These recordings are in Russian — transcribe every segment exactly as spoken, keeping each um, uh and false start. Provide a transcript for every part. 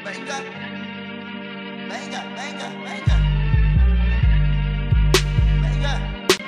Venga, venga, venga, venga. Venga.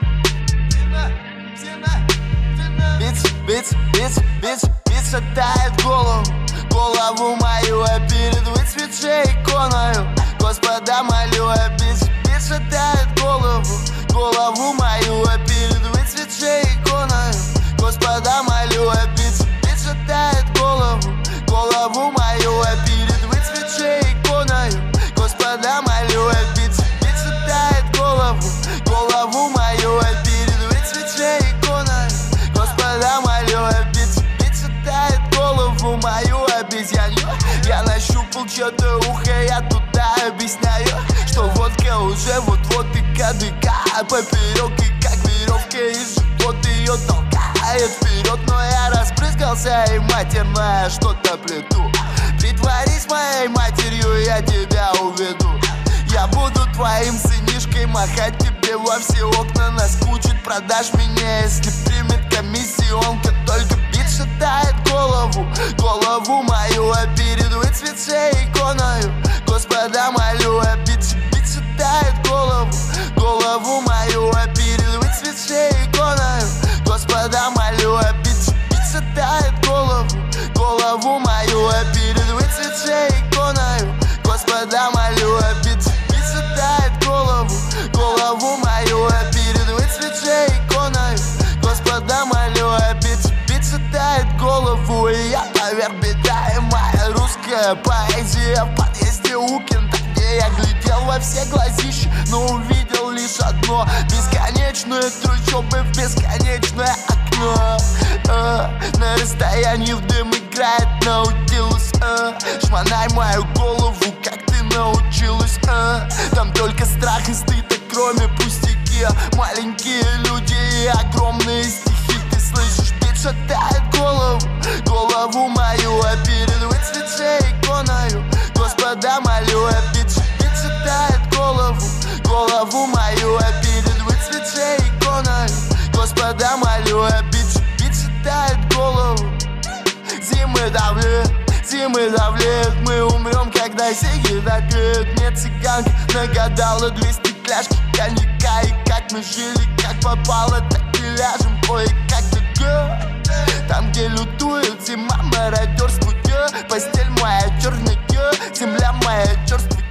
Сильно, сильно, сильно. Бits, bits, bits, bits, bits шатает голову, голову мою, а перед выцветшей иконою Господа молю, а бits, bits шатает голову, голову мою, а перед выцветшей иконою Господа молю, а бits, bits шатает голову, голову мою, а перед выцветшей иконою Господа молю, а бits, bits шатает голову, голову мою, а перед выцветшей иконою Господа молю, а бits, bits шатает голову мою обезьянью. Я нащупал чьё-то ухо, я туда объясняю, что водка уже вот-вот и кадыка поперек, и как веревка из живот ее толкает вперед. Но я распрыскался и матерное что-то плету. Притворись моей матерью, я тебя уведу. Я буду твоим сынишкой, махать тебе во все окна. Наскучит, продашь меня, если примет комиссионка. Только бит шатает голову, голову мою, а перед выцветшей иконою Господа молю, а бит, бит шатает голову, голову мою, а перед выцветшей иконою Господа молю, а бит, бит шатает голову, голову мою, а перед выцветшей иконою Господа молю, а бит, бит шатает голову, голову мою, а перед выцветшей иконою Господа молю, а бит, бит шатает голову. И я поверх беда, и моя русская поэзия в подъезде у кента, где я глядел во все глазища, но увидел лишь одно: бесконечную трущобы в бесконечное окно. а, На расстоянии в дым играет наутилус. а, Шмонай мою голову, как ты научилась. а, Там только страх и стыд, а кроме пустяки маленькие люди и огромные стихи. Ты слышишь, бит шатает голову, голову мою, а перед выцветшей иконою Господа молю, а бит, бит шатает голову, голову мою, а перед выцветшей иконою Господа молю, а бит, бит шатает голову. Зимы давлеют, зимы давлеют, мы умрем, когда сиги дотлеют. Мне цыганка нагадала двести кляшки коньяка, и как мы жили, как попало, так и ляжем кое-как то. Там, где лютует зима, мародерствует, постель моя черная, земля моя черствует.